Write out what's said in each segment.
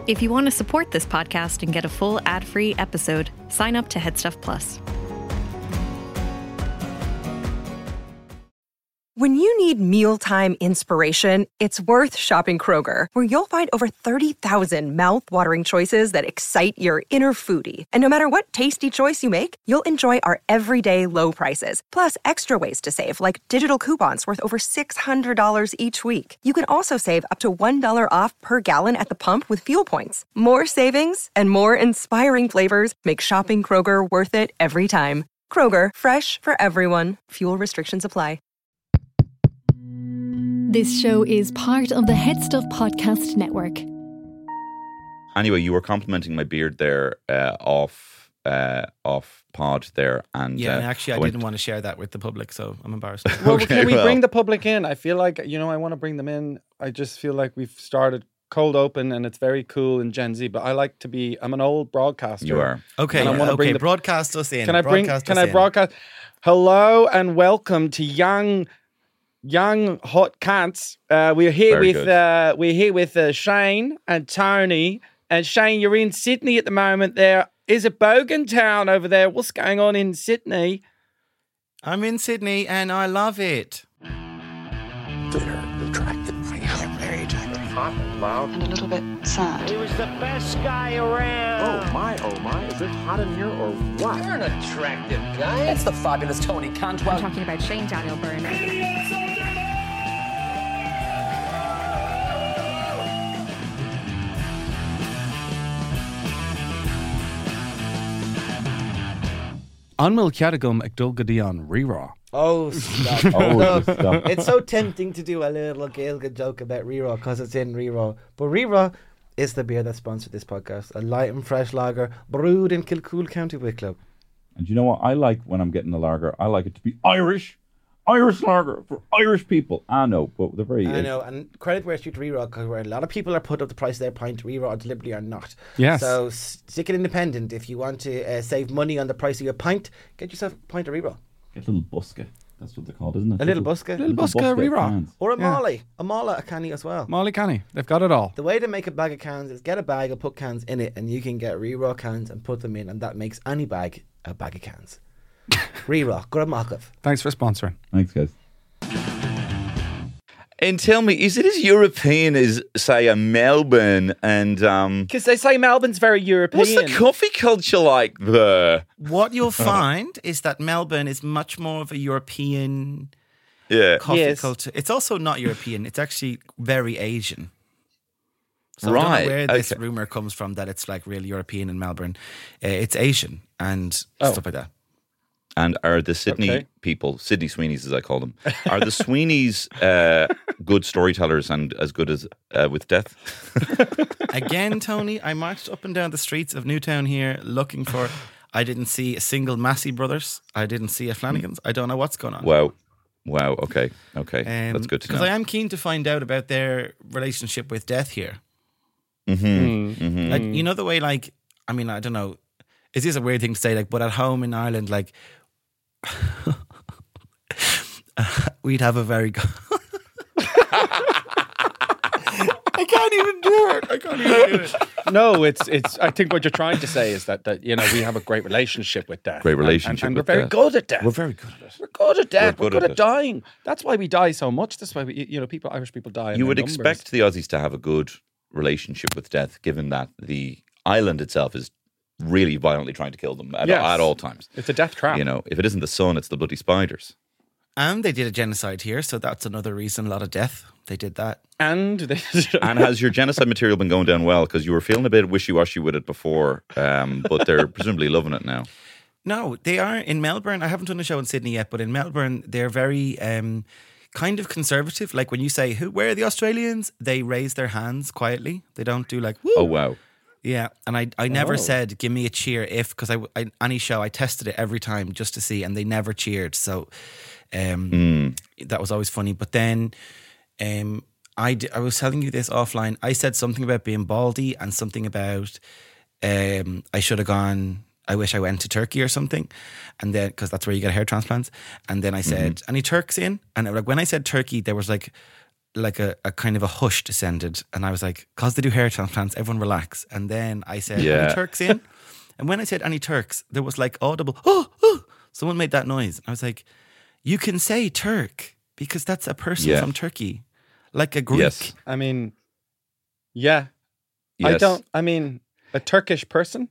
If you want to support this podcast and get a full ad-free episode, sign up to Headstuff Plus. When you need mealtime inspiration, it's worth shopping Kroger, where you'll find over 30,000 mouth-watering choices that excite your inner foodie. And no matter what tasty choice you make, you'll enjoy our everyday low prices, plus extra ways to save, like digital coupons worth over $600 each week. You can also save up to $1 off per gallon at the pump with fuel points. More savings and more inspiring flavors make shopping Kroger worth it every time. Kroger, fresh for everyone. Fuel restrictions apply. This show is part of the Headstuff Podcast Network. Anyway, you were complimenting my beard there off pod there, and yeah, and actually, I didn't want to share that with the public, so I'm embarrassed. Well, can we bring the public in? I feel like I want to bring them in. I just feel like we've started cold open, and it's very cool in Gen Z. But I like to be. I'm an old broadcaster. You are okay. And I want to bring broadcast us in. Can I broadcast? Hello and welcome to young hot cunts. We're here with Shane and Tony. And Shane, you're in Sydney at the moment. There is a Bogan Town over there. What's going on in Sydney? I'm in Sydney and I love it. They're attractive. They're very attractive. Hot and loud. And a little bit sad. He was the best guy around. Oh my. Is it hot in here or what? You're an attractive guy. It's the fabulous Tony Cantwell. I'm talking about Shane Daniel Byrne. Anmil Kiadagum Agdulgadion Rira. Oh, stop. It's so tempting to do a little Gaeilge joke about Rira because it's in Rira. But Rira is the beer that sponsored this podcast. A light and fresh lager brewed in Kilcool, County Wicklow. And you know what I like when I'm getting a lager? I like it to be Irish lager for Irish people. I know, but they're very... I know, and credit where it's due to Rira, because where a lot of people are put up the price of their pint, Rira deliberately are not. Yes. So stick it independent. If you want to save money on the price of your pint, get yourself a pint of Rira. Get a little buska. That's what they're called, isn't it? A little buska. Little buska Rira. Or a Molly. A Mala, a canny as well. Molly canny. They've got it all. The way to make a bag of cans is get a bag and put cans in it, and you can get Rira cans and put them in, and that makes any bag a bag of cans. Rira, Guramakov. Thanks for sponsoring. Thanks, guys. And tell me, is it as European as, say, a Melbourne and... Because they say Melbourne's very European. What's the coffee culture like there? What you'll find is that Melbourne is much more of a European coffee culture. It's also not European. It's actually very Asian. So I don't know where this rumour comes from that it's like real European in Melbourne. It's Asian and stuff like that. And are the Sydney people, Sydney Sweeneys as I call them, are the Sweeneys good storytellers and as good as with death? Again, Tony, I marched up and down the streets of Newtown here looking for... I didn't see a single Massey Brothers. I didn't see a Flanagan's. I don't know what's going on. Wow. Okay. That's good to know. Because I am keen to find out about their relationship with death here. Mm-hmm. Like, you know the way, like, I mean, I don't know. Is this a weird thing to say? Like, but at home in Ireland, like, we'd have a very good... I can't even do it. No, it's. I think what you're trying to say is that we have a great relationship with death. Great relationship and with we're very death. good at death. We're very good at it. We're good at death. We're good at at dying. That's why we die so much. That's why Irish people die. You would expect the Aussies to have a good relationship with death, given that the island itself is really violently trying to kill them at all times. It's a death trap. If it isn't the sun, it's the bloody spiders. And they did a genocide here, so that's another reason, a lot of death. They did that. And has your genocide material been going down well? Because you were feeling a bit wishy-washy with it before, but they're presumably loving it now. No, they are in Melbourne. I haven't done a show in Sydney yet, but in Melbourne, they're very kind of conservative. Like when you say, where are the Australians? They raise their hands quietly. They don't do like, woo. Oh, wow. Yeah, and I never said, give me a cheer if, because I any show, I tested it every time just to see, and they never cheered. So that was always funny. But then I was telling you this offline. I said something about being baldy and something about I should have gone, I wish I went to Turkey or something. And then, because that's where you get hair transplants. And then I said, any Turks in? And like when I said Turkey, there was like like a kind of a hush descended, and I was like, because they do hair transplants, everyone relax. And then I said, any Turks in? And when I said any Turks, there was like audible, oh, someone made that noise. I was like, you can say Turk because that's a person from Turkey, like a Greek. Yes. I mean, yeah. Yes. A Turkish person?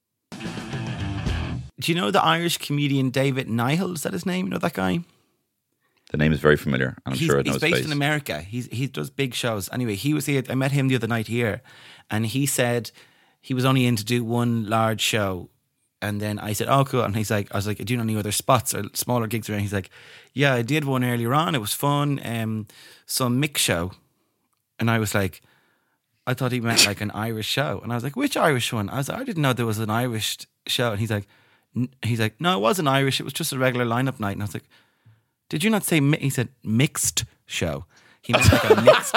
Do you know the Irish comedian David Nichol? Is that his name? You know that guy? The name is very familiar, and I'm sure I know his face. He's based in America. He does big shows. Anyway, he was here. I met him the other night here, and he said he was only in to do one large show. And then I said, "Oh, cool." And I was like, "Do you know any other spots or smaller gigs around?" He's like, "Yeah, I did one earlier on. It was fun. Some mix show." And I was like, I thought he meant like an Irish show. And I was like, "Which Irish one?" I was like, "I didn't know there was an Irish show." And he's like, "No, it wasn't Irish. It was just a regular lineup night." And I was like, "Did you not say?" He said mixed show. He meant like a mixed.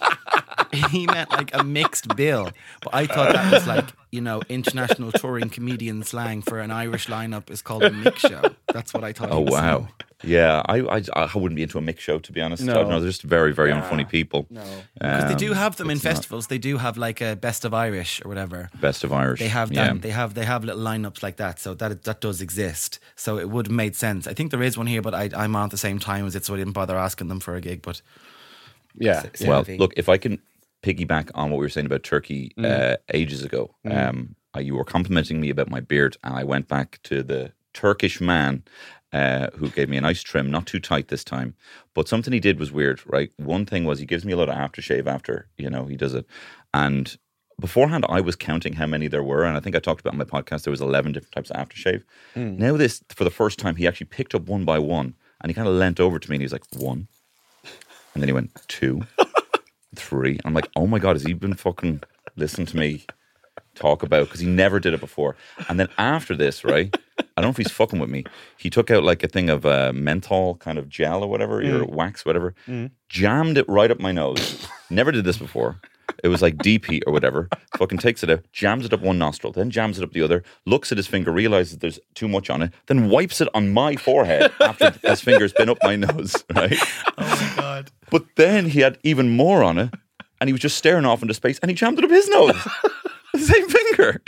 He meant like a mixed bill. But I thought that was like, international touring comedian slang for an Irish lineup is called a mix show. That's what I thought. Oh wow. Saying. Yeah, I wouldn't be into a mix show, to be honest. No, they're just very, very unfunny people. No, because they do have them in festivals. They do have like a Best of Irish or whatever. Best of Irish. They have that. They have little lineups like that. So that does exist. So it would have made sense. I think there is one here, but I'm on at the same time as it, so I didn't bother asking them for a gig. But well, look, if I can piggyback on what we were saying about Turkey ages ago, you were complimenting me about my beard, and I went back to the Turkish man. Who gave me a nice trim, not too tight this time. But something he did was weird, right? One thing was he gives me a lot of aftershave after, he does it. And beforehand, I was counting how many there were. And I think I talked about on my podcast, there was 11 different types of aftershave. Now this, for the first time, he actually picked up one by one. And he kind of leant over to me and he was like, 1. And then he went, 2, 3. I'm like, oh my God, has he been fucking listening to me talk about? Because he never did it before. And then after this, right? I don't know if he's fucking with me. He took out like a thing of menthol kind of gel or whatever, or wax, whatever, jammed it right up my nose. Never did this before. It was like DP or whatever. Fucking takes it out, jams it up one nostril, then jams it up the other, looks at his finger, realizes there's too much on it, then wipes it on my forehead after his finger's been up my nose, right? Oh my God. But then he had even more on it, and he was just staring off into space, and he jammed it up his nose. The same finger.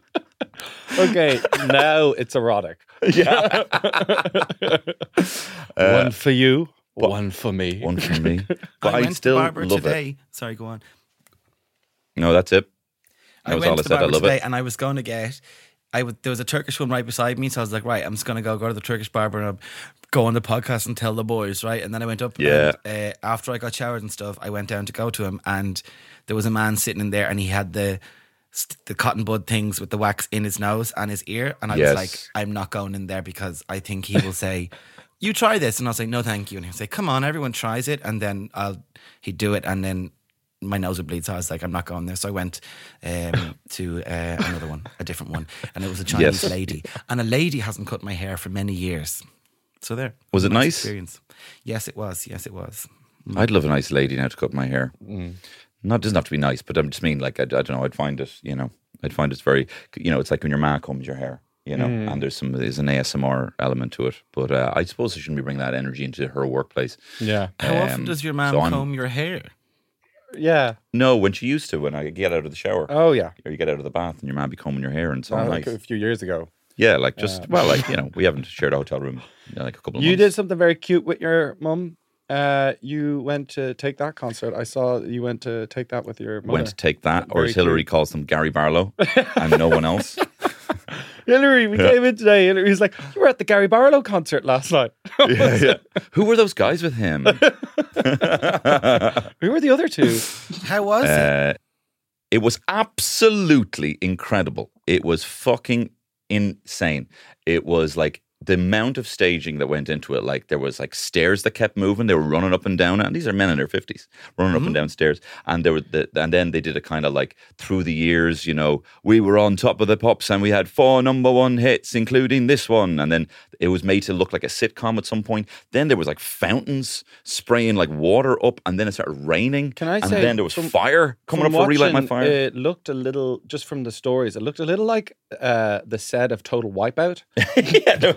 Okay, now it's erotic. Yeah. One for you, one for me. One for me. But I went still to the barber love today. it. Sorry, go on. No, that's it. I went to the barber today and I was going to get... there was a Turkish one right beside me, so I was like, right, I'm just going to go to the Turkish barber and go on the podcast and tell the boys, right? And then I went up and after I got showered and stuff, I went down to go to him, and there was a man sitting in there and he had the cotton bud things with the wax in his nose and his ear, and I was like, I'm not going in there because I think he will say, you try this, and I'll say, no thank you, and he'll say, come on, everyone tries it, and then he'd do it, and then my nose would bleed, so I was like, I'm not going there. So I went to another one, a different one, and it was a Chinese lady, and a lady hasn't cut my hair for many years. So there. Was it nice? Experience. Yes, it was. I'd love a nice lady now to cut my hair. Not doesn't have to be nice, but I just mean like I don't know. I'd find it, I'd find it's very, it's like when your ma combs your hair, and there's an ASMR element to it. But I suppose I shouldn't be bringing that energy into her workplace. Yeah. How often does your mom comb your hair? Yeah. No, when she used to, when I get out of the shower. Oh yeah. Or you get out of the bath and your mom be combing your hair, and it's all nice. Like a few years ago. Yeah, like just we haven't shared a hotel room like a couple of months. You did something very cute with your mum. You went to Take That concert. I saw you went to Take That with your mother. Went to Take That, or as Hillary calls them, Gary Barlow, and no one else. Hillary, we came in today. Hillary was like, you were at the Gary Barlow concert last night. Yeah. Who were those guys with him? Who were the other two? How was it? It was absolutely incredible. It was fucking insane. It was like the amount of staging that went into it. Like there was like stairs that kept moving. They were running up and down, and these are men in their 50s running up and down stairs. And there were and then they did a kind of like through the years, we were on top of the pops and we had 4 number 1 hits, including this one. And then it was made to look like a sitcom at some point. Then there was like fountains spraying like water up, and then it started raining. Can I say? And then there was fire coming up for Relight My Fire. It looked a little, just from the stories, it looked a little like the set of Total Wipeout. Yeah, there was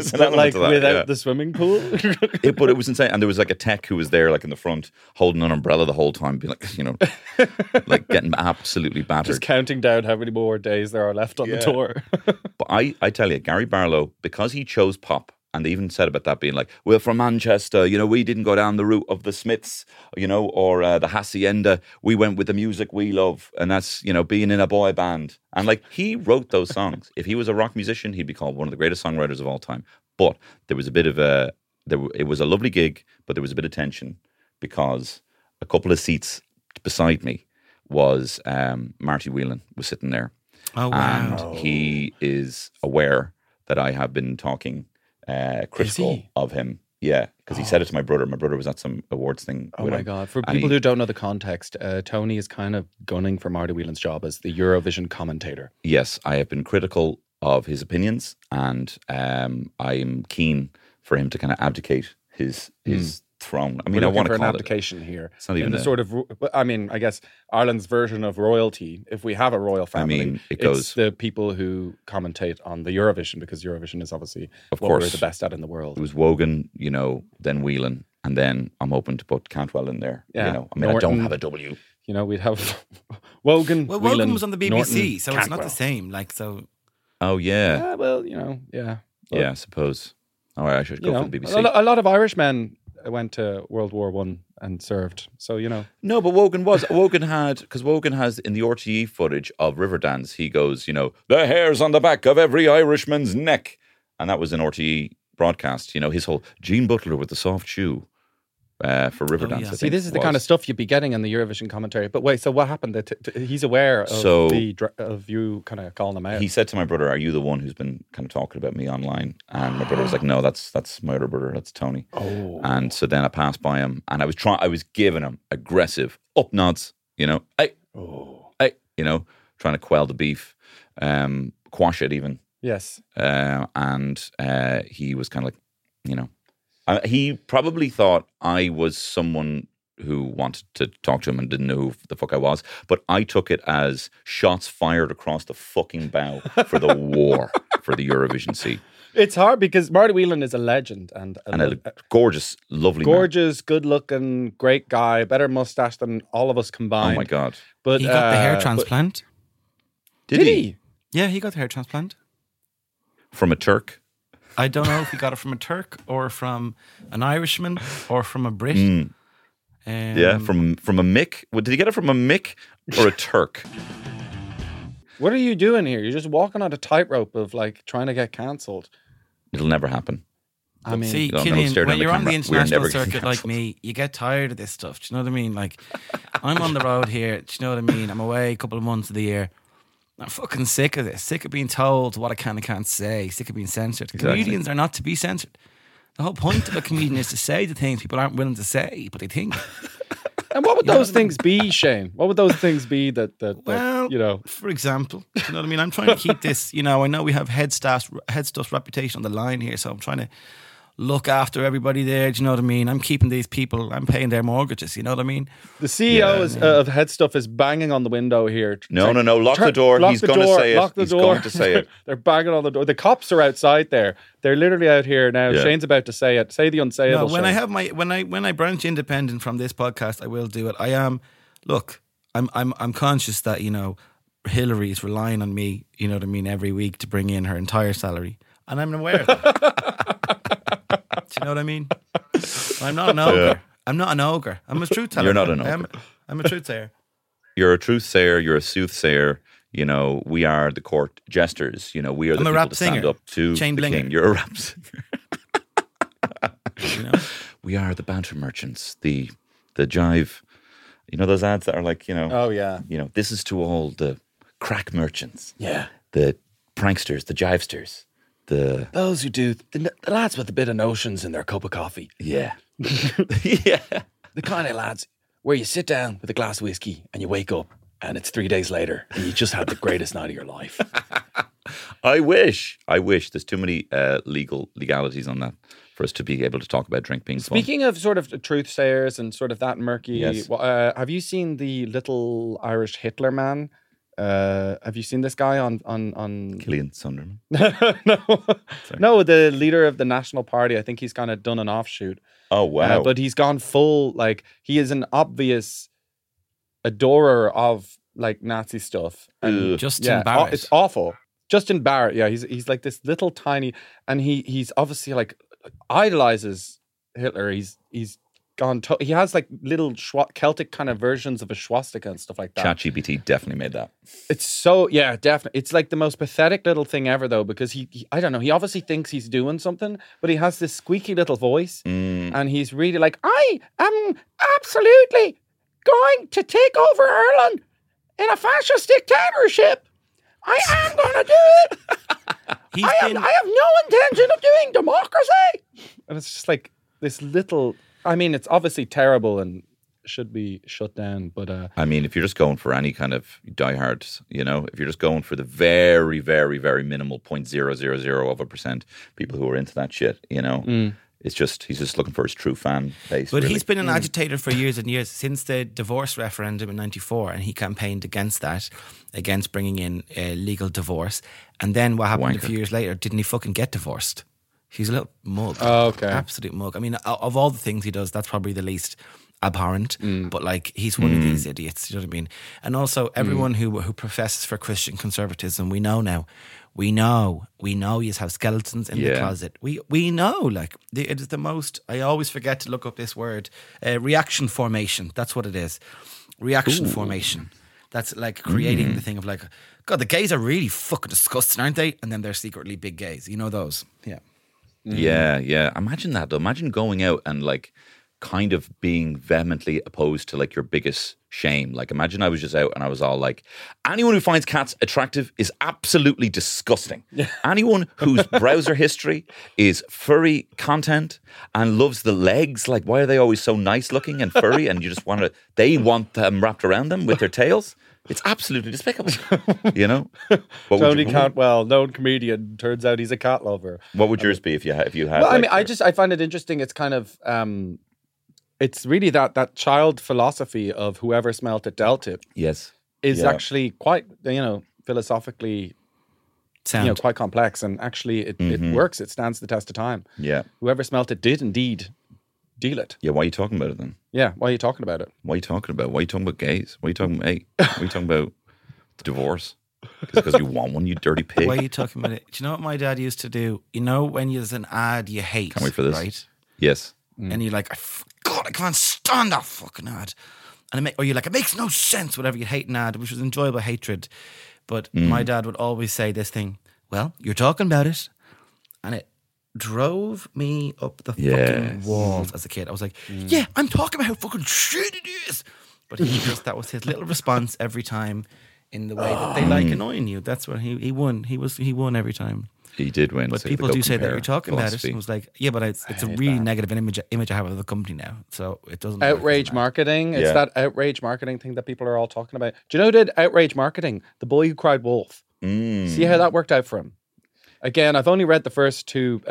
was an element to that, without the swimming pool. But it was insane. And there was like a tech who was there, like in the front, holding an umbrella the whole time, being like, like getting absolutely battered. Just counting down how many more days there are left on the tour. But I tell you, Gary Barlow, because he chose pop, and they even said about that being like, we're from Manchester, we didn't go down the route of the Smiths, or the Hacienda. We went with the music we love, and that's, being in a boy band. And like, he wrote those songs. If he was a rock musician, he'd be called one of the greatest songwriters of all time. But there was a bit of it was a lovely gig, but there was a bit of tension because a couple of seats beside me was Marty Whelan was sitting there. Oh, wow. And he is aware that I have been talking critical of him. Yeah, because he said it to my brother. My brother was at some awards thing. Oh my God. For people who don't know the context, Tony is kind of gunning for Marty Whelan's job as the Eurovision commentator. Yes, I have been critical of his opinions, and I'm keen for him to kind of abdicate his throne. I mean, I want to call an abdication here. It's not even the sort of. I mean, I guess Ireland's version of royalty. If we have a royal family, it's the people who commentate on the Eurovision, because Eurovision is obviously what we're the best at in the world. It was Wogan, then Whelan, and then I'm hoping to put Cantwell in there. Yeah. I mean, Norton, I don't have a W. We'd have Wogan. Well, Whelan, Wogan was on the BBC, Norton, so Cantwell. it's not the same. Like so. Oh yeah. Well, yeah. But, I suppose. All right, I should go for the BBC. A lot of Irishmen went to World War I and served. So, No, but Wogan has in the RTE footage of Riverdance, he goes, the hairs on the back of every Irishman's neck. And that was an RTE broadcast, his whole Gene Butler with the soft shoe for Riverdance. I think. See, this is the kind of stuff you'd be getting in the Eurovision commentary. But wait, so what happened? He's aware of you kind of calling him out. He said to my brother, "Are you the one who's been kind of talking about me online?" And my brother was like, "No, that's my other brother. That's Tony." Oh. And so then I passed by him, and I was giving him aggressive up nods, hey, trying to quell the beef, quash it even. Yes. And he was kind of like, he probably thought I was someone who wanted to talk to him and didn't know who the fuck I was. But I took it as shots fired across the fucking bow for the war for the Eurovision seat. It's hard because Marty Whelan is a legend and a gorgeous, lovely man. Good-looking, great guy, better mustache than all of us combined. Oh my God. But he got the hair transplant. Did he? Yeah, he got the hair transplant. From a Turk? I don't know if he got it from a Turk or from an Irishman or from a Brit. Yeah, from a Mick. Did he get it from a Mick or a Turk? What are you doing here? You're just walking on a tightrope of like trying to get cancelled. It'll never happen. I mean, see, Killian, when you're on the international circuit like me, you get tired of this stuff. Do you know what I mean? Like, I'm on the road here. Do you know what I mean? I'm away a couple of months of the year. I'm fucking sick of this. Sick of being told what I can and can't say. Sick of being censored. Exactly. Comedians are not to be censored. The whole point of a comedian is to say the things people aren't willing to say, but they think. And what would those things be, Shane? What would those things be that for example, do you know what I mean? I'm trying to keep this, I know we have Head Stuff's reputation on the line here, so I'm trying to look after everybody there. Do you know what I mean? I'm keeping these people. I'm paying their mortgages. You know what I mean? The CEO of Head Stuff is banging on the window here. No. Lock the door. He's going to say it. He's going to say it. They're banging on the door. The cops are outside there. They're literally out here now. Yeah. Shane's about to say it. Say the unsayable. No, when I branch independent from this podcast, I will do it. I'm conscious that Hillary is relying on me. You know what I mean? Every week to bring in her entire salary, and I'm aware of that. Do you know what I mean? I'm not an ogre. Yeah. I'm not an ogre. I'm a truth teller. You're not an ogre. I'm a truth sayer. You're a truth sayer. You're a soothsayer. We are the court jesters. We are the people to stand up to Chain the blinger. king. You're a rap singer. We are the banter merchants. The jive. Those ads that are like, Oh yeah. This is to all the crack merchants. Yeah. The pranksters. The jivesters. Those who do the lads with a bit of notions in their cup of coffee. Yeah. Yeah. The kind of lads where you sit down with a glass of whiskey and you wake up and it's 3 days later and you just had the greatest night of your life. I wish. There's too many legalities on that for us to be able to talk about drink being fun. Speaking of sort of truth sayers and sort of that murky, yes. Have you seen the little Irish Hitler man have you seen this guy on Killian Sunderland? No, the leader of the National Party. I think he's kind of done an offshoot. Oh wow! But he's gone full, like, he is an obvious adorer of like Nazi stuff. And Justin Barrett. It's awful. Justin Barrett, yeah, he's like this little tiny, and he's obviously like idolizes Hitler. He's gone. He has like little Celtic kind of versions of a swastika and stuff like that. ChatGPT definitely made that. It's so, yeah, definitely. It's like the most pathetic little thing ever, though, because he I don't know. He obviously thinks he's doing something, but he has this squeaky little voice, and he's really like, I am absolutely going to take over Ireland in a fascist dictatorship. I am going to do it. I have no intention of doing democracy. And it's just like this little, I mean, it's obviously terrible and should be shut down. But I mean, if you're just going for any kind of diehards, you know, if you're just going for the very, very, very minimal 0.000% people who are into that shit, you know, it's just, he's just looking for his true fan base. But really. He's been an agitator for years and years, since the divorce referendum in 94, and he campaigned against that, against bringing in legal divorce. And then what happened a few years later, didn't he fucking get divorced? He's a little mug. Oh, okay. Absolute mug. I mean, of all the things he does, that's probably the least abhorrent, but like, he's one of these idiots, you know what I mean? And also, everyone who professes for Christian conservatism, we know now, we know you have skeletons in the closet. We know, like, it is the most, I always forget to look up this word, reaction formation. That's what it is. Reaction formation. That's like creating the thing of like, God, the gays are really fucking disgusting, aren't they? And then they're secretly big gays. You know those? Yeah. Yeah. Imagine that though. Imagine going out and like kind of being vehemently opposed to like your biggest shame. Like, imagine I was just out and I was all like, anyone who finds cats attractive is absolutely disgusting. Anyone whose browser history is furry content and loves the legs, like, why are they always so nice looking and furry, and you just they want them wrapped around them with their tails? It's absolutely despicable, you know. Tony Cantwell, known comedian, turns out he's a cat lover. What would yours be if you had? Well, like, I mean, I find it interesting. It's kind of it's really that child philosophy of whoever smelt it dealt it. Yes, is actually quite, you know, philosophically sound, you know, quite complex, and actually it works. It stands the test of time. Yeah, whoever smelt it did indeed deal it. Yeah, why are you talking about it then? Yeah, why are you talking about it? Why are you talking about? Why are you talking about gays? Why are you talking about? Hey, why are you talking about divorce? Because you want one, you dirty pig. Why are you talking about it? Do you know what my dad used to do? You know, when there's an ad you hate. Can't wait for this. Right? Yes. And you're like, God, I can't stand that fucking ad. And or you're like, it makes no sense, whatever, you hate an ad, which was enjoyable hatred. But my dad would always say this thing, well, you're talking about it. And it drove me up the fucking walls as a kid. I was like, yeah, I'm talking about how fucking shit it is. But that was his little response every time, in the way that they like annoying you. That's what he won. He won every time. He did win. But people do say that you're talking about it. And I was like, yeah, but it's a really negative image I have of the company now. So it doesn't. Outrage marketing. It's that outrage marketing thing that people are all talking about. Do you know who did outrage marketing? The Boy Who Cried Wolf. See how that worked out for him. Again, I've only read the first two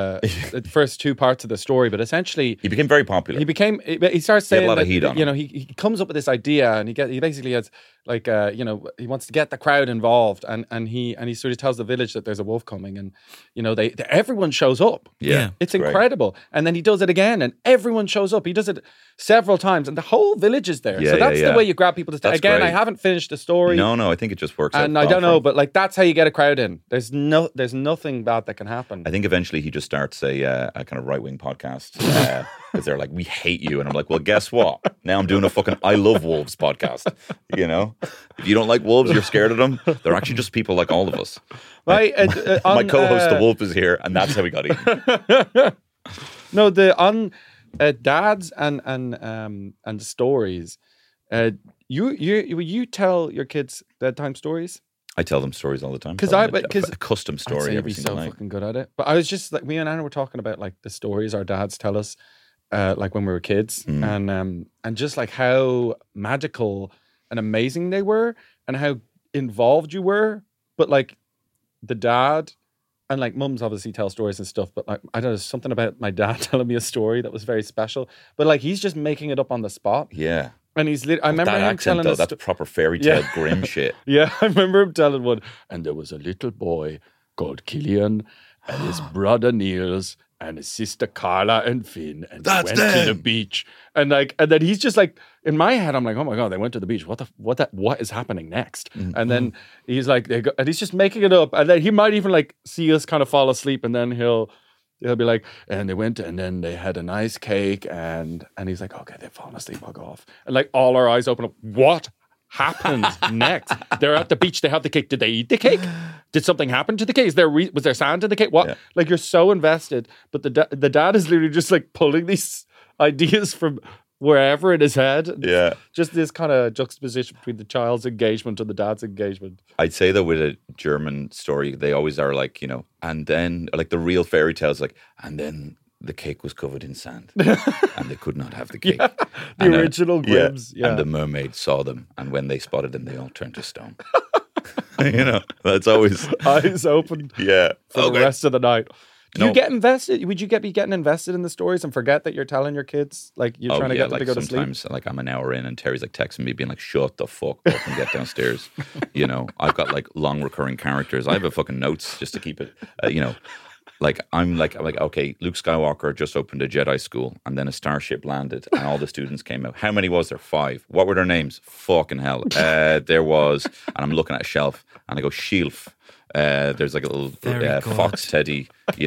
parts of the story, but essentially he became very popular. He starts saying, he had a lot of heat on him. You know, he comes up with this idea, and he basically has like you know, he wants to get the crowd involved, and he sort of tells the village that there's a wolf coming, and you know, everyone shows up. Yeah, it's incredible. And then he does it again, and everyone shows up. He does it several times, and the whole village is there. So that's the way you grab people to stay. Again, great. I haven't finished the story. No, I think it just works. And I don't know, but like that's how you get a crowd in. There's nothing bad that can happen. I think eventually he just starts a kind of right-wing podcast because they're like, we hate you, and I'm like, well, guess what? Now I'm doing a fucking I Love Wolves podcast. You know, if you don't like wolves, you're scared of them. They're actually just people like all of us. Right. My co-host, the wolf, is here, and that's how we got eaten. No, dads and stories. You tell your kids bedtime stories? I tell them stories all the time. Because a custom story every single night. Fucking good at it. But I was just like, me and Anna were talking about like the stories our dads tell us, like when we were kids, and just like how magical and amazing they were, and how involved you were. But like the dad, and like mums obviously tell stories and stuff, but like I don't know, something about my dad telling me a story that was very special. But like he's just making it up on the spot. Yeah. And he's I remember that him accent, telling though, that's proper fairy tale grim shit. Yeah, I remember him telling one. And there was a little boy called Killian and his brother Niels and his sister Carla and Finn, and they went to the beach. And then he's just like, in my head, I'm like, oh my God, they went to the beach. What is happening next? Mm-hmm. And then he's like, and he's just making it up. And then he might even like see us kind of fall asleep, and then he'll be like, and they went, and then they had a nice cake, and he's like, okay, they've fallen asleep, I'll go off. And like all our eyes open up. What happened next? They're at the beach, they have the cake. Did they eat the cake? Did something happen to the cake? Was there sand in the cake? What? Yeah. Like, you're so invested, but the dad is literally just like pulling these ideas from wherever in his head. Yeah. Just this kind of juxtaposition between the child's engagement and the dad's engagement. I'd say that with a German story, they always are like, and then like the real fairy tales, like, and then the cake was covered in sand and they could not have the cake. Yeah, the original Grimm's. Yeah. And the mermaid saw them, and when they spotted them, they all turned to stone. That's always eyes open. Yeah. For the rest of the night. Do you get invested? Would you be getting invested in the stories and forget that you're telling your kids? Like, you're trying to get them to go to sleep? Sometimes, like, I'm an hour in and Terry's like texting me being like, shut the fuck up and get downstairs. I've got like long recurring characters. I have a fucking notes just to keep it, Like, I'm like, okay, Luke Skywalker just opened a Jedi school, and then a starship landed and all the students came out. How many was there? 5. What were their names? Fucking hell. There was, and I'm looking at a shelf and I go, Sheelf. There's like a little fox teddy,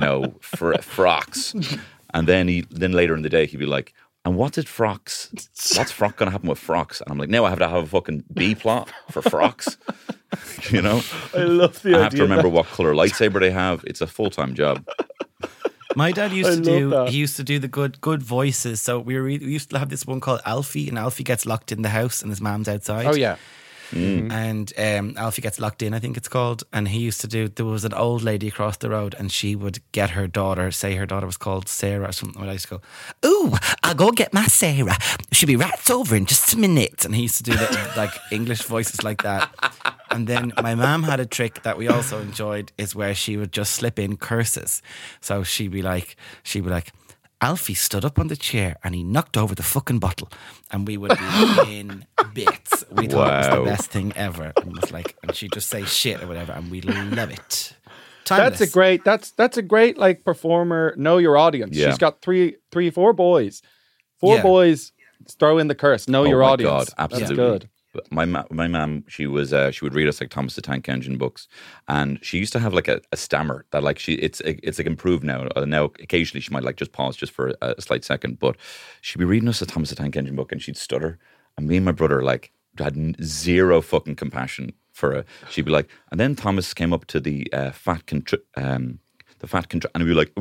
frocks. And then later in the day, he'd be like, and what's Frock going to happen with frocks? And I'm like, now I have to have a fucking B plot for frocks. I love the idea. I have to remember what color lightsaber they have. It's a full-time job. My dad used to do the good voices. So we used to have this one called Alfie, and Alfie gets locked in the house and his mom's outside. Oh yeah. And Alfie gets locked in, I think it's called. And he used to do, there was an old lady across the road, and she would get her daughter, say her daughter was called Sarah or something. And I used to go, ooh, I'll go get my Sarah. She'll be right over in just a minute. And he used to do like English voices like that. And then my mum had a trick that we also enjoyed, is where she would just slip in curses. So she'd be like, Alfie stood up on the chair and he knocked over the fucking bottle, and we would be in bits. We thought it was the best thing ever. And it was like, and she'd just say shit or whatever, and we love it. Timeless. That's a great like performer. Know your audience. Yeah. She's got 4 boys. 4 boys throw in the curse. Know your audience. God, absolutely. That's good. My mom, she would read us like Thomas the Tank Engine books, and she used to have like a stammer that like it's like improved now. Now occasionally she might like just pause just for a slight second, but she'd be reading us a Thomas the Tank Engine book and she'd stutter, and me and my brother like had zero fucking compassion for her. She'd be like, and then Thomas came up to the fat and we'd be like,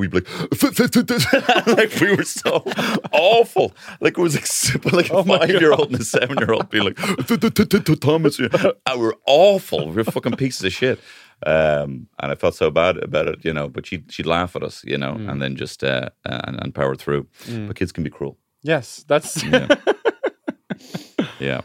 like we were so awful. Like it was like a 5-year-old and a 7-year-old being like, Thomas, and we're awful. We're fucking pieces of shit. And I felt so bad about it, but she'd laugh at us, and then just and power through. But kids can be cruel. Yes, that's yeah.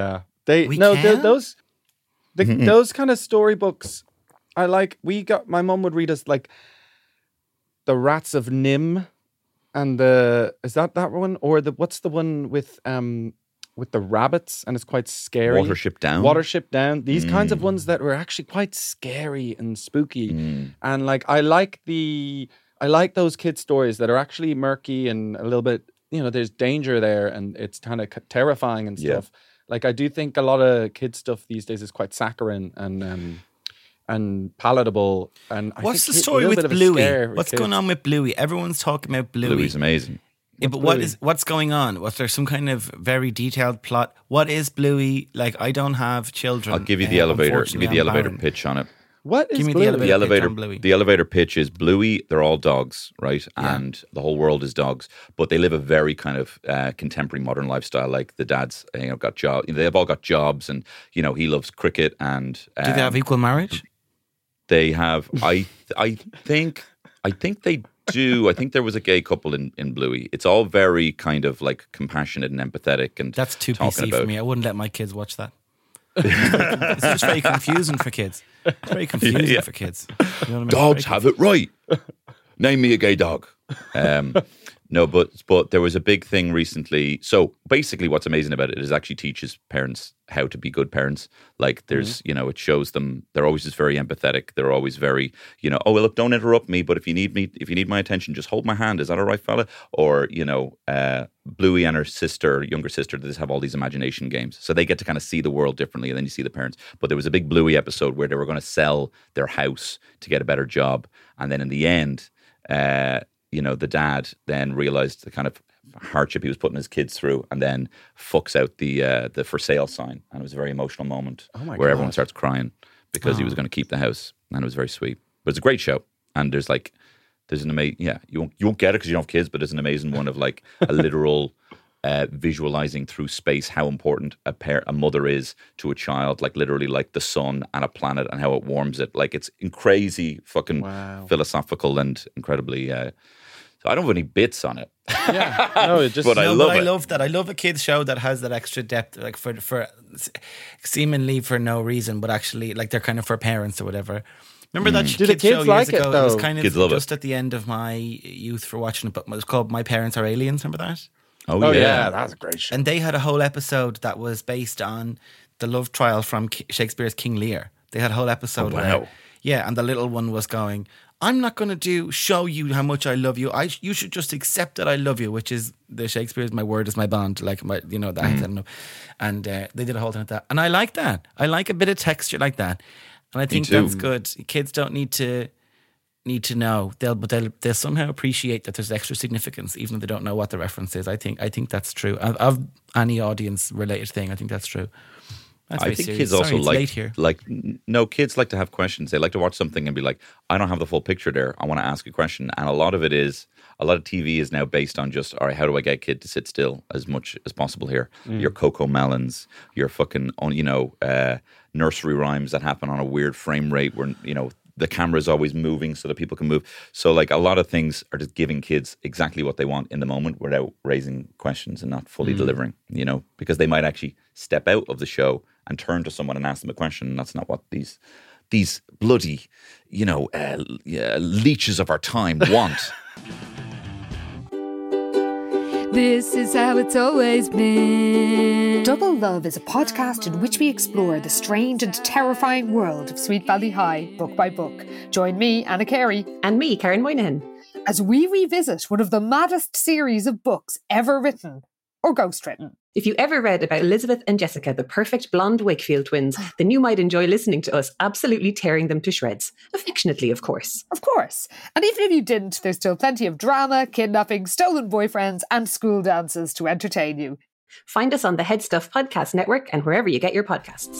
Those kind of storybooks. I like. My mum would read us like The Rats of Nim, and is that one, or what's the one with the rabbits, and it's quite scary. Watership Down. These kinds of ones that were actually quite scary and spooky, and like I like those kid stories that are actually murky and a little bit, there's danger there, and it's kind of terrifying and stuff. Yeah. Like I do think a lot of kid stuff these days is quite saccharine and palatable. And what's the story with Bluey? What's going on with Bluey? Everyone's talking about Bluey. Bluey's amazing. Yeah, but what's going on? Was there some kind of very detailed plot? What is Bluey? Like, I don't have children. I'll give you the elevator. Give me the elevator pitch on it. What is Bluey? The elevator pitch is Bluey. They're all dogs, right? Yeah. And the whole world is dogs, but they live a very kind of contemporary modern lifestyle. Like the dads, got jobs. They've all got jobs, and he loves cricket. And do they have equal marriage? They have. I think they do. I think there was a gay couple in Bluey. It's all very kind of like compassionate and empathetic, and that's too PC for me. I wouldn't let my kids watch that. It's just very confusing for kids. It's very confusing for kids. Dogs have it right. Name me a gay dog. No, but there was a big thing recently. So basically what's amazing about it is actually teaches parents how to be good parents. Like there's, it shows them, they're always just very empathetic. They're always very, oh, well, look, don't interrupt me. But if you need my attention, just hold my hand. Is that all right, fella? Or, Bluey and her younger sister, they just have all these imagination games. So they get to kind of see the world differently. And then you see the parents. But there was a big Bluey episode where they were going to sell their house to get a better job. And then in the end, the dad then realized the kind of hardship he was putting his kids through, and then fucks out the for sale sign, and it was a very emotional moment where everyone starts crying because he was going to keep the house, and it was very sweet. But it's a great show, and there's an amazing you won't get it because you don't have kids, but there's an amazing one of like a literal visualizing through space how important a mother is to a child, like literally like the sun and a planet and how it warms it. Like it's crazy fucking philosophical and incredibly. So I don't have any bits on it. Yeah, no, it just. But I love it. I love that. I love a kids show that has that extra depth, like for seemingly for no reason, but actually like they're kind of for parents or whatever. Remember that kids show like years ago? It was kind of just at the end of my youth for watching it, but it was called My Parents Are Aliens. Remember that? Oh yeah, that's a great show. And they had a whole episode that was based on the love trial from Shakespeare's King Lear. They had a whole episode. Oh, wow. And the little one was going, I'm not going to show you how much I love you. You should just accept that I love you, which is the Shakespeare's my word is my bond. Like that. I don't know. And they did a whole thing like that. And I like that. I like a bit of texture like that. And I think that's good. Kids don't need to know. They'll somehow appreciate that there's extra significance, even if they don't know what the reference is. I think that's true. Of any audience related thing, I think that's true. I think kids also kids like to have questions. They like to watch something and be like, I don't have the full picture there. I want to ask a question. And a lot of TV is now based on just, all right, how do I get a kid to sit still as much as possible here? Your Coco Melons, your fucking, nursery rhymes that happen on a weird frame rate where, the camera is always moving so that people can move. So like a lot of things are just giving kids exactly what they want in the moment without raising questions and not fully delivering, because they might actually step out of the show and turn to someone and ask them a question. And that's not what these bloody, leeches of our time want. This is how it's always been. Double Love is a podcast in which we explore the strange and terrifying world of Sweet Valley High, book by book. Join me, Anna Carey. And me, Karen Moynihan. As we revisit one of the maddest series of books ever written, or ghostwritten. If you ever read about Elizabeth and Jessica, the perfect blonde Wakefield twins, then you might enjoy listening to us absolutely tearing them to shreds. Affectionately, of course. Of course. And even if you didn't, there's still plenty of drama, kidnapping, stolen boyfriends, and school dances to entertain you. Find us on the Head Stuff Podcast Network and wherever you get your podcasts.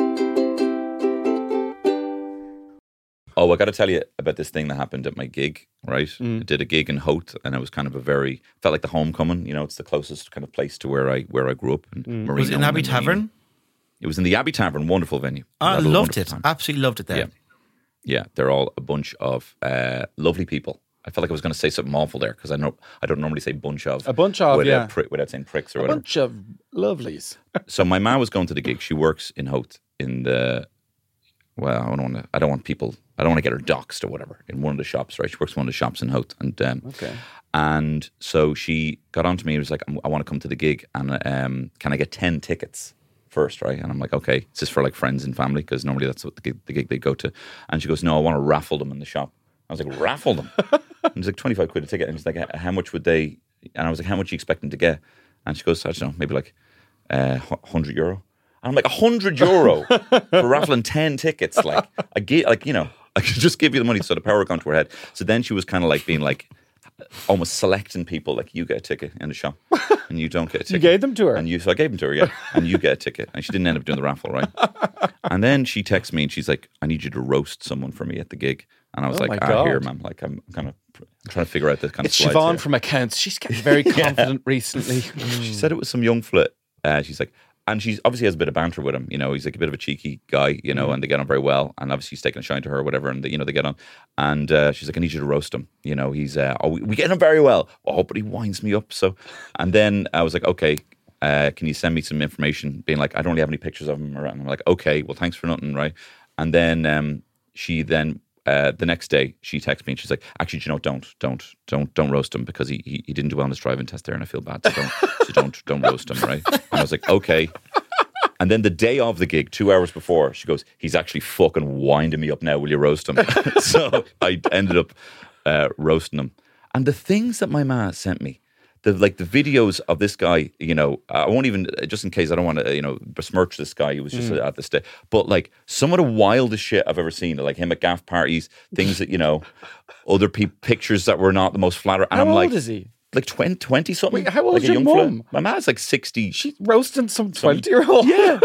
Oh, I got to tell you about this thing that happened at my gig, right? I did a gig in Howth, and it was kind of felt like the homecoming. It's the closest kind of place to where I grew up. And was it in Abbey Tavern? It was in the Abbey Tavern, wonderful venue. I loved it. Absolutely loved it there. Yeah, they're all a bunch of lovely people. I felt like I was going to say something awful there because I don't normally say bunch of. A bunch of, without saying pricks or whatever. A bunch of lovelies. So my ma was going to the gig. She works in Howth in the... Well, I don't want to get her doxxed or whatever in one of the shops, right? She works in one of the shops in Howth. And so she got on to me and was like, I want to come to the gig and can I get 10 tickets first, right? And I'm like, okay, is this for like friends and family? Because normally that's what the gig they go to. And she goes, no, I want to raffle them in the shop. I was like, raffle them? And it's like 25 quid a ticket. And she's like, how much would they? And I was like, how much are you expecting to get? And she goes, I don't know, maybe like €100. And I'm like, €100 for raffling 10 tickets. Like, I could just give you the money so the power would come to her head. So then she was kind of like being like, almost selecting people, like, you get a ticket in the shop and you don't get a ticket. You gave them to her? So I gave them to her, yeah. And you get a ticket. And she didn't end up doing the raffle, right? And then she texts me and she's like, I need you to roast someone for me at the gig. And I was here, ma'am. Like, I'm kind of trying to figure out this kind it's of Siobhan here. from accounts. She's getting very confident recently. She said it was some young flit. She's like, and she obviously has a bit of banter with him. He's like a bit of a cheeky guy, and they get on very well. And obviously he's taking a shine to her or whatever. And, they get on. And she's like, I need you to roast him. He's, we get on very well. Oh, but he winds me up. So, and then I was like, okay, can you send me some information? Being like, I don't really have any pictures of him. And I'm like, okay, well, thanks for nothing, right? And then she then the next day she texts me and she's like, actually, you know, don't roast him because he didn't do well on his driving test there and I feel bad. So don't roast him, right? And I was like, okay. And then the day of the gig, 2 hours before, she goes, he's actually fucking winding me up now. Will you roast him? So I ended up roasting him. And the things that my ma sent me, the videos of this guy, you know, I won't even, just in case I don't want to, you know, besmirch this guy who was just at the stage. But like some of the wildest shit I've ever seen, like him at gaff parties, things that, you know, other pictures that were not the most flattering. And How I'm like, old is he? Like 20 something. Wait, how old like is your mum? My mom's like 60. She's roasting some 20-year-old. Yeah.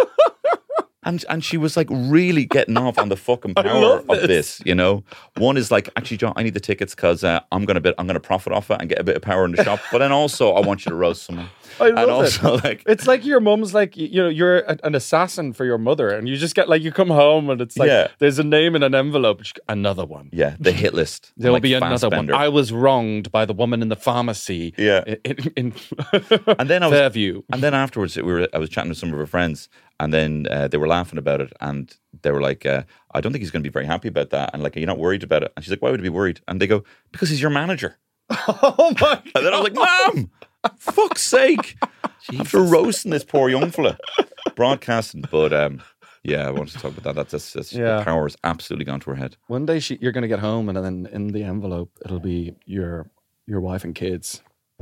And she was like really getting off on the fucking power of this, you know. One is like, actually, John, I need the tickets because I'm gonna profit off it and get a bit of power in the shop. But then also, I want you to roast someone. I love and also, it. like, it's like your mum's like, you know, you're an assassin for your mother, and you just get like, you come home and it's like, there's a name in an envelope. Another one. Yeah, the hit list. There'll like be another one. I was wronged by the woman in the pharmacy. Yeah. In and then Fairview. And then afterwards, I was chatting with some of her friends, and then they were laughing about it, and they were like, I don't think he's going to be very happy about that. And like, are you not worried about it? And she's like, why would he be worried? And they go, because he's your manager. Oh my God. And then I was like, Mom, fuck's sake. After roasting this poor young fella. Broadcasting. But yeah, I wanted to talk about that. That's the power has absolutely gone to her head. One day you're going to get home and then in the envelope, it'll be your wife and kids.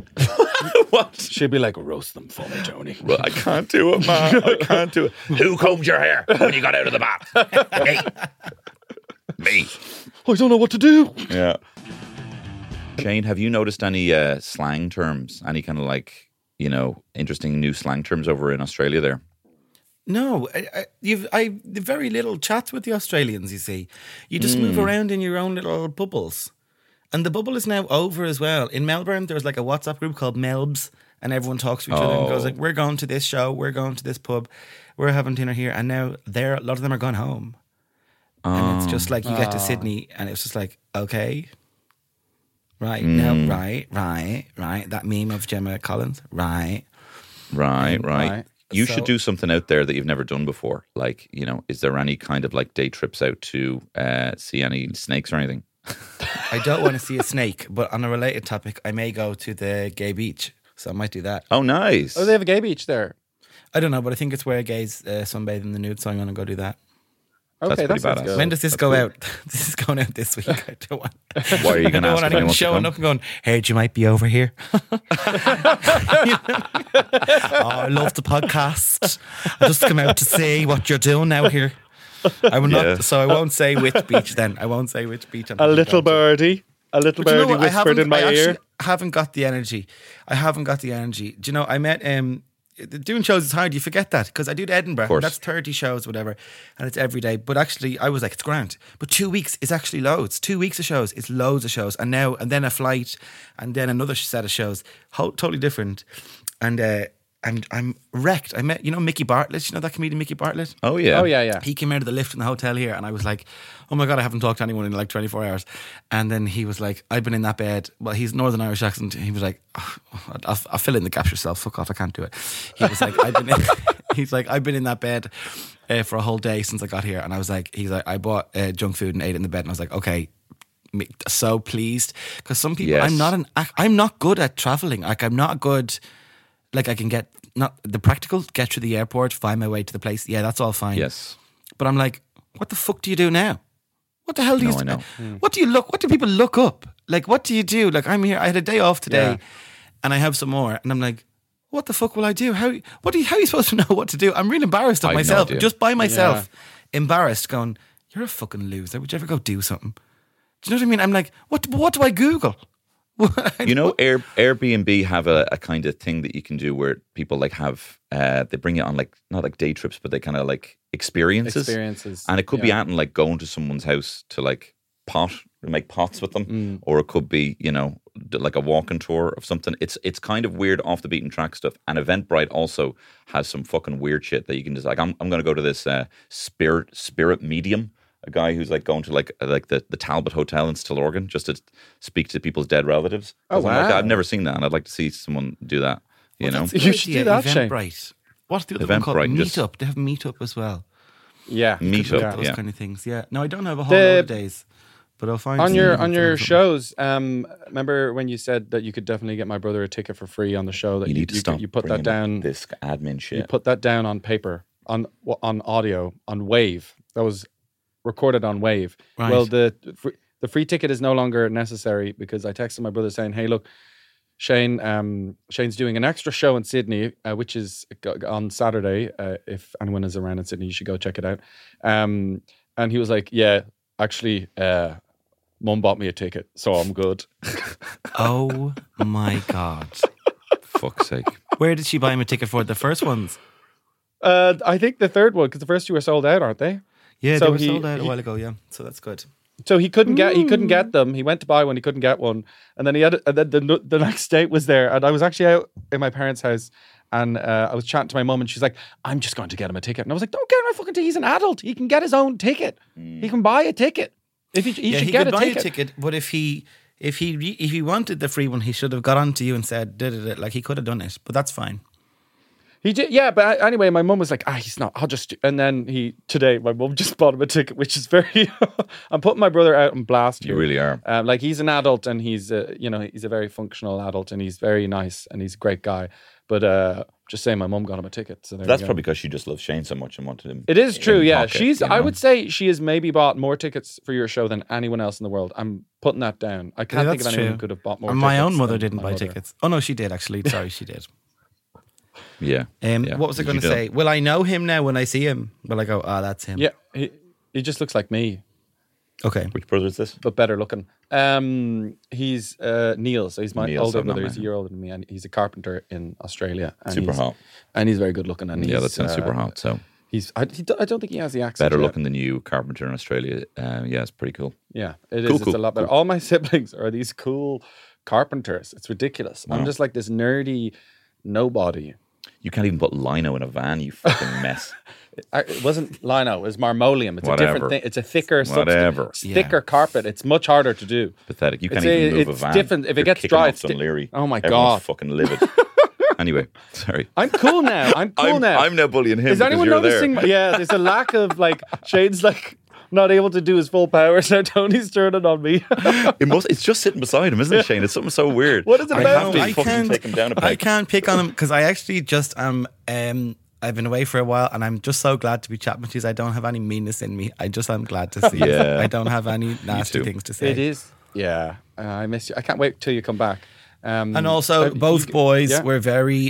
What? She'll be like, roast them for me, Tony. Well, I can't do it, man. I can't do it. Who combed your hair when you got out of the bath? Me. I don't know what to do. Yeah. Shane, have you noticed any slang terms? Any kind of like, you know, interesting new slang terms over in Australia there? No, I've very little chats with the Australians, you see. You just move around in your own little bubbles. And the bubble is now over as well. In Melbourne, there's like a WhatsApp group called Melbs, and everyone talks to each other and goes like, we're going to this show, we're going to this pub, we're having dinner here. And now a lot of them are gone home. And it's just like you get to Sydney and it's just like, okay, right, now, right. That meme of Gemma Collins, right. You should do something out there that you've never done before. Like, you know, is there any kind of like day trips out to see any snakes or anything? I don't want to see a snake, but on a related topic, I may go to the gay beach. So I might do that. Oh, nice. Oh, they have a gay beach there. I don't know, but I think it's where gays sunbathe in the nude, so I'm going to go do that. Okay, that's pretty badass. When does this go out? This is going out this week. I don't want. Why are you going to ask? I don't want anyone showing up and going, "Heard you might be over here." I love the podcast. I just come out to see what you're doing out here. I will not. So I won't say which beach. Then I won't say which beach. A little birdie whispered in my ear. I haven't got the energy. Do you know? I met doing shows is hard. You forget that because I do Edinburgh. And that's 30 shows, whatever, and it's every day. But actually, I was like, it's grand. But 2 weeks is actually loads. 2 weeks of shows is loads of shows, and then a flight, and then another set of shows, totally different. And I'm wrecked. I met, Mickey Bartlett. You know that comedian Mickey Bartlett? Oh yeah. He came out of the lift in the hotel here, and I was like, oh my God, I haven't talked to anyone in like 24 hours. And then he was like, I've been in that bed. Well, he's Northern Irish accent. He was like, I'll fill in the gaps yourself. Fuck off, I can't do it. He was like, I've been in that bed for a whole day since I got here. And I was like, I bought junk food and ate it in the bed. And I was like, okay, so pleased. Because some people, yes. I'm not good at traveling. Like I'm not good. Like I can get not the practical, get to the airport, find my way to the place. Yeah, that's all fine. Yes. But I'm like, what the fuck do you do now? What the hell do I know. What do people look up? Like, what do you do? Like, I'm here. I had a day off today, and I have some more, and I'm like, what the fuck will I do? How are you supposed to know what to do? I'm really embarrassed of myself, just by myself, embarrassed. Going, you're a fucking loser. Would you ever go do something? Do you know what I mean? I'm like, what do I Google? You know, Airbnb have a kind of thing that you can do where people like have they bring you on like not like day trips, but they kind of like experiences, and it could be out and like going to someone's house to like make pots with them, or it could be like a walking tour of something. It's kind of weird, off the beaten track stuff. And Eventbrite also has some fucking weird shit that you can just like. I'm going to go to this spirit medium. A guy who's like going to like the Talbot Hotel in Stillorgan just to speak to people's dead relatives. Oh wow! I've never seen that, and I'd like to see someone do that. You should do that, Eventbrite. What's the other one called? Meetup. They have Meetup as well. Yeah, Meetup. Those kind of things. Yeah. No, I don't have a whole lot of days. But I'll find on your shows. Remember when you said that you could definitely get my brother a ticket for free on the show? That you need to stop. You put that down. This admin shit. You put that down on paper, on audio, on Wave. That was recorded on Wave. Right. Well, the free ticket is no longer necessary because I texted my brother saying, "Hey, look, Shane's doing an extra show in Sydney, which is on Saturday. If anyone is around in Sydney, you should go check it out." And he was like, "Yeah, actually, Mum bought me a ticket, so I'm good." Oh my God. Fuck's sake. Where did she buy him a ticket for? The first ones? I think the third one, because the first two were sold out, aren't they? Yeah, they were sold out a while ago, yeah. So that's good. So he couldn't get them. He went to buy one, he couldn't get one. And then the next date was there. And I was actually out in my parents' house and I was chatting to my mum and she's like, "I'm just going to get him a ticket." And I was like, "Don't get him a fucking ticket. He's an adult. He can get his own ticket. He can buy a ticket. He should get a buy ticket. a ticket, but if he wanted the free one, he should have got on to you and said, like he could have done it, but that's fine. He did, yeah. But anyway, my mum was like, "He's not. I'll just." And then today, my mum just bought him a ticket, which is very. I'm putting my brother out on blast here. You really are. Like he's an adult, and he's he's a very functional adult, and he's very nice, and he's a great guy. But just saying, my mum got him a ticket. So that's probably because she just loves Shane so much and wanted him. It is true, yeah. Pocket, I would say she has maybe bought more tickets for your show than anyone else in the world. I'm putting that down. I can't think of anyone who could have bought more. And tickets. My own mother didn't buy tickets. Oh no, she did actually. Sorry, she did. Yeah. What was I going to say? Will I know him now when I see him? Will I go, that's him? Yeah, he just looks like me. Okay. Which brother is this? But better looking. He's Neil, so he's my older brother. He's a year older than me, and he's a carpenter in Australia. And super hot. And he's very good looking. And that sounds super hot. So I don't think he has the accent. Better looking than you, carpenter in Australia. It's pretty cool. Yeah, it is. It's a lot better. All my siblings are these cool carpenters. It's ridiculous. I'm just like this nerdy nobody. You can't even put lino in a van, you fucking mess. It wasn't lino, it was marmoleum. It's Whatever. a different thing. It's a thicker Whatever. substance. It's thicker carpet. It's much harder to do. Pathetic. You can't even move a van. It's different. If it gets dry, it's Leary. Oh my Everyone's God. fucking livid. Anyway, sorry. I'm cool now. I'm now bullying him. Is anyone noticing? Yeah, there's a lack of Shane's not able to do his full powers now. Tony's turning on me. It's just sitting beside him, isn't it, Shane? It's something so weird. What is it about? I can't take him down a peg. I can't pick on him because I actually just am. I've been away for a while, and I'm just so glad to be chatting with you. I don't have any meanness in me. I'm glad to see you. I don't have any nasty things to say. It is. Yeah, I miss you. I can't wait till you come back. And also, both boys were very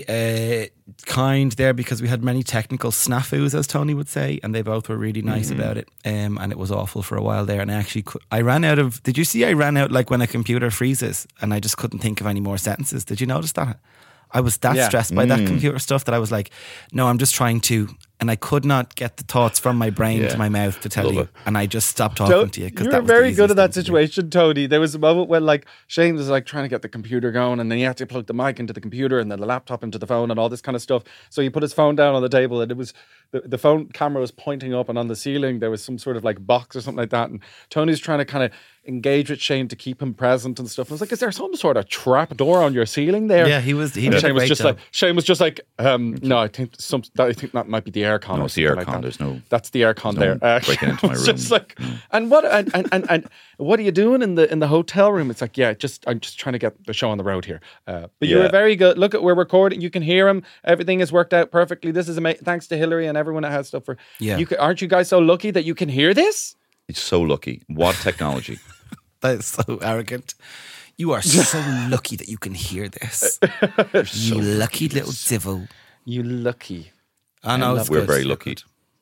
kind there because we had many technical snafus, as Tony would say, and they both were really nice about it. And it was awful for a while there. And I ran out of. Did you see? I ran out like when a computer freezes, and I just couldn't think of any more sentences. Did you notice that? I was that stressed by that computer stuff that I was like, no, I'm just trying to. And I could not get the thoughts from my brain to my mouth to tell you. And I just stopped talking to you. You were very good at that situation, Tony. There was a moment when Shane was trying to get the computer going, and then he had to plug the mic into the computer and then the laptop into the phone and all this kind of stuff. So he put his phone down on the table, and it was the phone camera was pointing up, and on the ceiling there was some sort of box or something like that. And Tony's trying to kind of engage with Shane to keep him present and stuff. I was like, is there some sort of trap door on your ceiling there? Yeah, he was. Shane was just like, no, I think that might be the aircon. No, it's the aircon. There's no. That's the aircon there. Breaking into my room. Just and what are you doing in the hotel room? It's like, I'm just trying to get the show on the road here. But you were very good. Look, we're recording. You can hear him. Everything has worked out perfectly. This is amazing. Thanks to Hillary and everyone that has stuff for. Yeah. Aren't you guys so lucky that you can hear this? It's so lucky. What technology? That is so arrogant. You are so lucky that you can hear this. You lucky little devil. You lucky. I know. We're very lucky.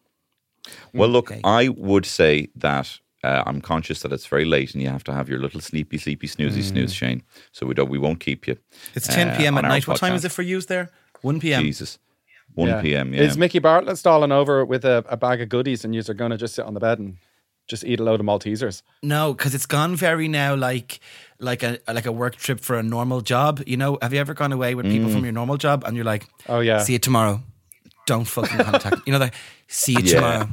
Well, look, I would say that I'm conscious that it's very late and you have to have your little sleepy, snooze, Shane. So we won't keep you. It's 10 p.m. at night. What time is it for you there? 1 p.m. Jesus. 1 p.m. Yeah. Is Mickey Bartlett stalling over with a bag of goodies and you're going to just sit on the bed and just eat a load of Maltesers? No, because it's gone very now like a work trip for a normal job. You know, have you ever gone away with people from your normal job and you're like, oh yeah, see you tomorrow. Don't fucking contact. You know, like, see you tomorrow.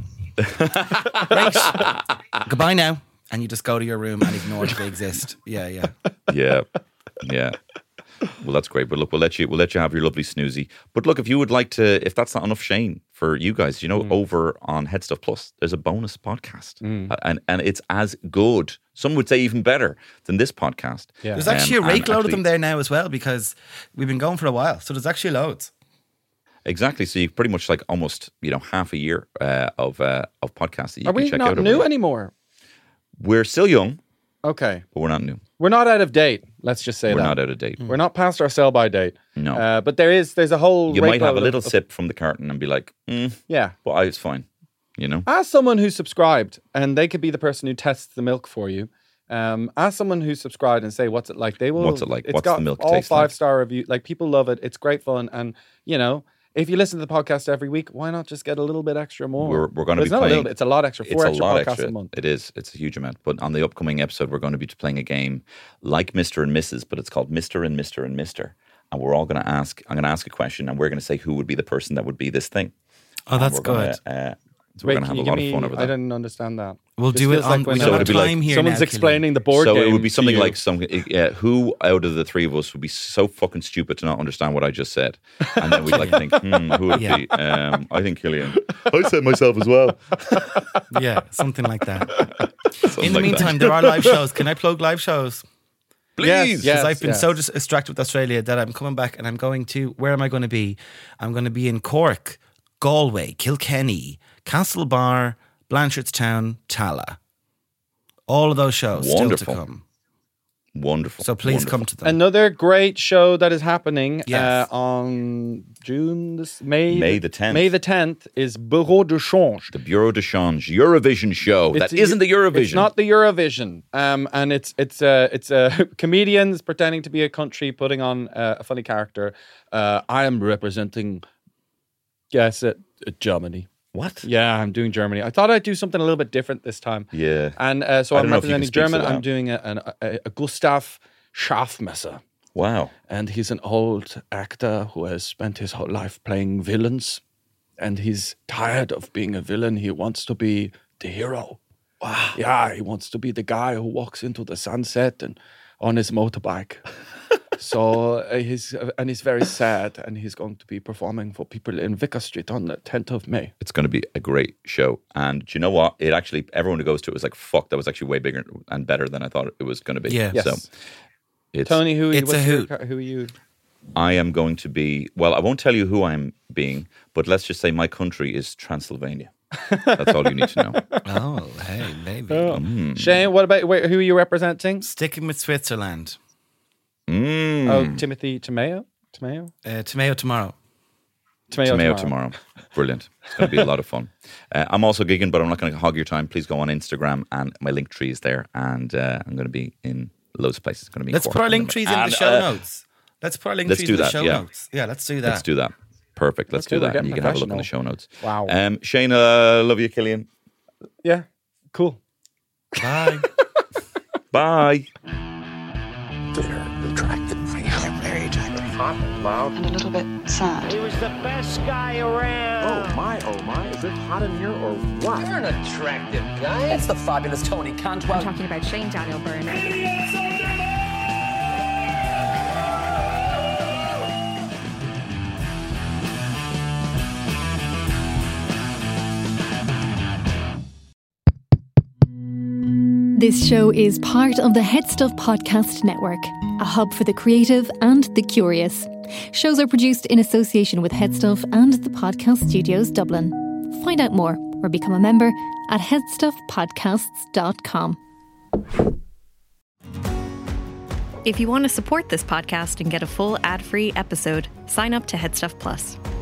Right. Goodbye now. And you just go to your room and ignore that they exist. Yeah. Well, that's great. But look, we'll let you have your lovely snoozy. But look, if you would like to, if that's not enough, Shane, for you guys, over on Head Stuff Plus, there's a bonus podcast, and it's as good. Some would say even better than this podcast. Yeah. There's actually a rake load of them there now as well, because we've been going for a while. So there's actually loads. Exactly. So you pretty much like almost half a year of podcasts that you can check out. Are we not new anymore? We're still young. Okay. But we're not new. We're not out of date. Let's just say we're not out of date. We're not past our sell-by date. No. But there's a whole... You might have a little sip from the carton and be like, yeah. But it's fine. Ask someone who's subscribed, and they could be the person who tests the milk for you. Ask someone who's subscribed and say, what's it like? They will... What's it like? It's what's got the milk all taste like? 5-star review. Like, people love it. It's great fun. And, if you listen to the podcast every week, why not just get a little bit extra more? We're going to be playing... Not a little bit. It's a lot extra. 4 extra podcasts a month. It is. It's a huge amount. But on the upcoming episode, we're going to be playing a game like Mr. and Mrs., but it's called Mr. and Mr. and Mr. And we're all going to ask... I'm going to ask a question, and we're going to say who would be the person that would be this thing. Oh, that's good. So we're going to have a lot of fun over that. I didn't understand that. We'll do it on time here. Someone's explaining the board game. So it would be something like who out of the three of us would be so fucking stupid to not understand what I just said, and then we'd think, who would it be? I think Killian. I said myself as well. Yeah, something like that. In the meantime, there are live shows. Can I plug live shows? Please. Because I've been so distracted with Australia that I'm coming back and I'm going to. Where am I going to be? I'm going to be in Cork, Galway, Kilkenny, Castlebar, Blanchardstown, Tala. All of those shows still to come. Wonderful. So please come to them. Another great show that is happening on May the 10th. May the 10th is Bureau de Change. The Bureau de Change Eurovision show. That isn't the Eurovision. It's not the Eurovision. And it's comedians pretending to be a country putting on a funny character. I am representing, Germany. What? Yeah, I'm doing Germany. I thought I'd do something a little bit different this time. Yeah. And so I'm representing German. I'm doing a Gustav Schaffmesser. Wow. And he's an old actor who has spent his whole life playing villains. And he's tired of being a villain. He wants to be the hero. Wow. Yeah, he wants to be the guy who walks into the sunset and on his motorbike. So he's very sad, and he's going to be performing for people in Vicar Street on the 10th of May. It's going to be a great show. And do you know what? It actually, everyone who goes to it was like, fuck, that was actually way bigger and better than I thought it was going to be. Yeah. Yes. So Tony, who are you? I am going to be, well, I won't tell you who I'm being, but let's just say my country is Transylvania. That's all you need to know. Oh, hey, maybe. Shane, what about, who are you representing? Sticking with Switzerland. Oh, Timothy Tomeo? Tomeo tomorrow. Tomeo tomorrow. Brilliant. It's going to be a lot of fun. I'm also gigging, but I'm not going to hog your time. Please go on Instagram, and my link tree is there. And I'm going to be in loads of places. It's going to be. Let's put our link trees in the show notes. Let's put our link trees in the show notes. Yeah, let's do that. Let's do that. Perfect. Let's do that. And you can have a look in the show notes. Wow. Shane, love you, Killian. Yeah. Cool. Bye. Bye. They're attractive. They're very attractive. Hot and loud. And a little bit sad. He was the best guy around. Oh my, is it hot in here or what? You're an attractive guy. That's the fabulous Tony Cantwell. I'm talking about Shane Daniel Byrne. This show is part of the Head Stuff Podcast Network, a hub for the creative and the curious. Shows are produced in association with Head Stuff and the Podcast Studios Dublin. Find out more or become a member at headstuffpodcasts.com. If you want to support this podcast and get a full ad-free episode, sign up to Head Stuff Plus.